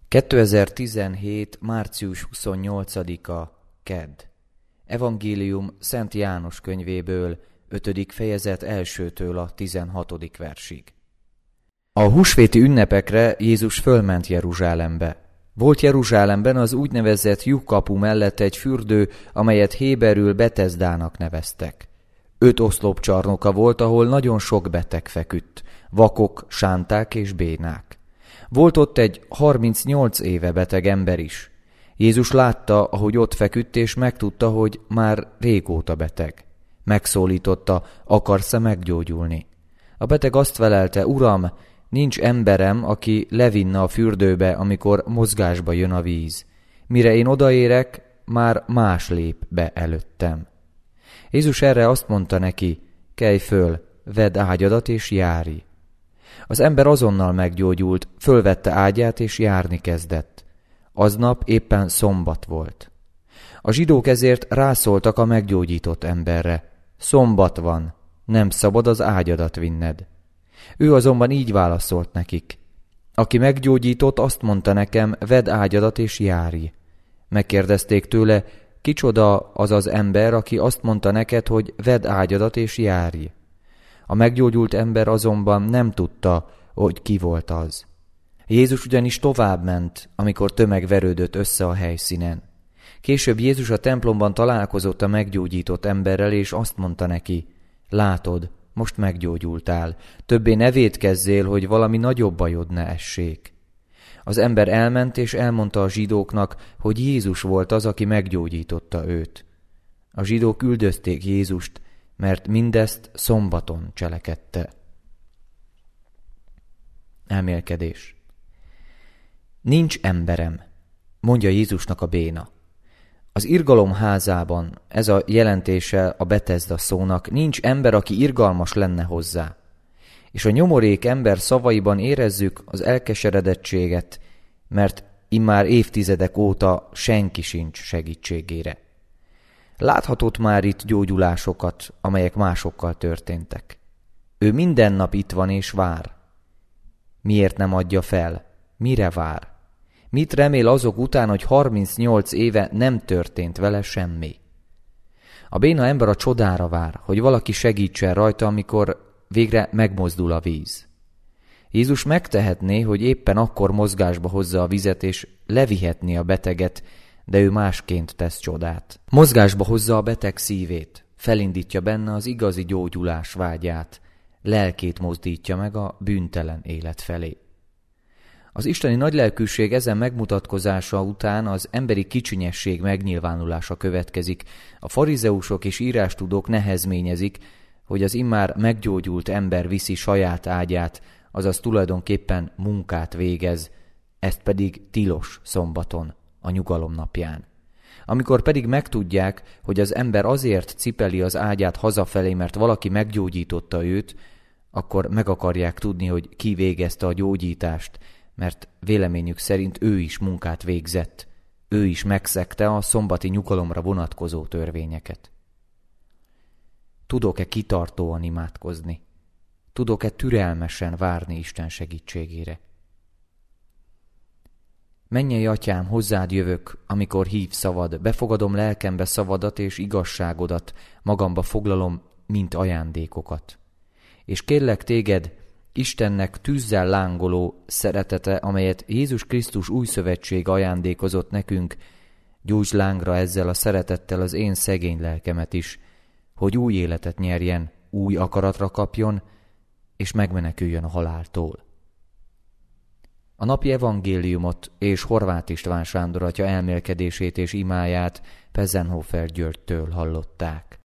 2017. március 28-a Kedd. Evangélium Szent János könyvéből, 5. fejezet 1-től a 16. versig. A húsvéti ünnepekre Jézus fölment Jeruzsálembe. Volt Jeruzsálemben az úgynevezett lyukkapu mellett egy fürdő, amelyet héberül Betesdának neveztek. 5 oszlopcsarnoka volt, ahol nagyon sok beteg feküdt, vakok, sánták és bénák. Volt ott egy 38 éve beteg ember is. Jézus látta, ahogy ott feküdt, és megtudta, hogy már régóta beteg. Megszólította, akarsz-e meggyógyulni? A beteg azt felelte, Uram, nincs emberem, aki levinne a fürdőbe, amikor mozgásba jön a víz. Mire én odaérek, már más lép be előttem. Jézus erre azt mondta neki, kelj föl, vedd ágyadat és járj. Az ember azonnal meggyógyult, fölvette ágyát és járni kezdett. Aznap éppen szombat volt. A zsidók ezért rászóltak a meggyógyított emberre. Szombat van, nem szabad az ágyadat vinned. Ő azonban így válaszolt nekik. Aki meggyógyított, azt mondta nekem, vedd ágyadat és járj. Megkérdezték tőle, kicsoda az az ember, aki azt mondta neked, hogy vedd ágyadat és járj. A meggyógyult ember azonban nem tudta, hogy ki volt az. Jézus ugyanis továbbment, amikor tömeg verődött össze a helyszínen. Később Jézus a templomban találkozott a meggyógyított emberrel, és azt mondta neki, látod, most meggyógyultál, többé ne vétkezzél, hogy valami nagyobb bajod ne essék. Az ember elment, és elmondta a zsidóknak, hogy Jézus volt az, aki meggyógyította őt. A zsidók üldözték Jézust, mert mindezt szombaton cselekedte. Elmélkedés. Nincs emberem, mondja Jézusnak a béna. Az irgalom házában, ez a jelentése a Betesda szónak, nincs ember, aki irgalmas lenne hozzá. És a nyomorék ember szavaiban érezzük az elkeseredettséget, mert immár évtizedek óta senki sincs segítségére. Láthatott már itt gyógyulásokat, amelyek másokkal történtek. Ő minden nap itt van és vár. Miért nem adja fel? Mire vár? Mit remél azok után, hogy 38 éve nem történt vele semmi? A béna ember a csodára vár, hogy valaki segítsen rajta, amikor végre megmozdul a víz. Jézus megtehetné, hogy éppen akkor mozgásba hozza a vizet és levihetné a beteget, de ő másként tesz csodát. Mozgásba hozza a beteg szívét, felindítja benne az igazi gyógyulás vágyát, lelkét mozdítja meg a bűntelen élet felé. Az isteni nagylelkűség ezen megmutatkozása után az emberi kicsinyesség megnyilvánulása következik. A farizeusok és írástudók nehezményezik, hogy az immár meggyógyult ember viszi saját ágyát, azaz tulajdonképpen munkát végez, ezt pedig tilos szombaton, a nyugalom napján. Amikor pedig megtudják, hogy az ember azért cipeli az ágyát hazafelé, mert valaki meggyógyította őt, akkor meg akarják tudni, hogy ki végezte a gyógyítást, mert véleményük szerint ő is munkát végzett, ő is megszegte a szombati nyugalomra vonatkozó törvényeket. Tudok-e kitartóan imádkozni? Tudok-e türelmesen várni Isten segítségére? Mennyei Atyám, hozzád jövök, amikor hív szavad, befogadom lelkembe szavadat és igazságodat, magamba foglalom, mint ajándékokat. És kérlek téged, Istennek tűzzel lángoló szeretete, amelyet Jézus Krisztus új szövetség ajándékozott nekünk, gyújtsd lángra ezzel a szeretettel az én szegény lelkemet is, hogy új életet nyerjen, új akaratra kapjon, és megmeneküljön a haláltól. A napi evangéliumot és Horváth István Sándor atya elmélkedését és imáját Pezenhofer Györgytől hallották.